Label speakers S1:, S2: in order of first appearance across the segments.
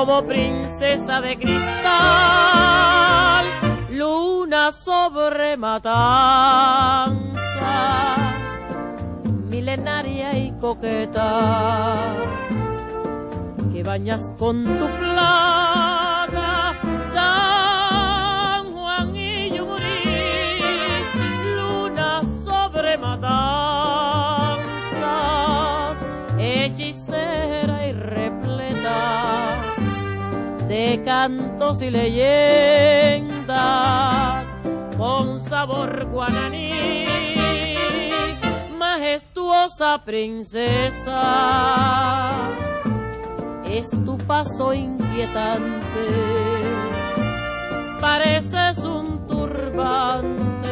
S1: como princesa de cristal, luna sobre matanza, milenaria y coqueta, que bañas con tu plata San Juan y Yumurí, luna sobre matanzas, hechicera y repleta de cantos y leyendas con sabor guananí, majestuosa princesa, es tu paso inquietante, pareces un turbante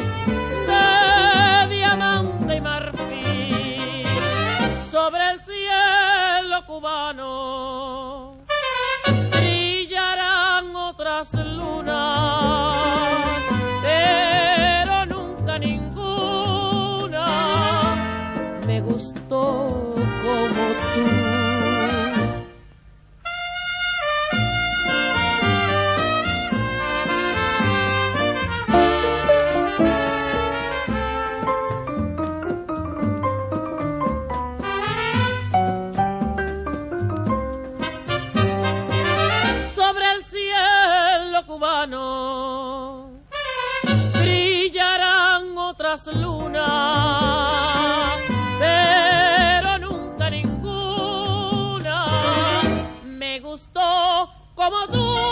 S1: de diamante y marfil sobre el cielo cubano. Brillarán otras lunas, pero nunca ninguna me gustó como tú. Cubano brillarán otras lunas, pero nunca ninguna me gustó como tú.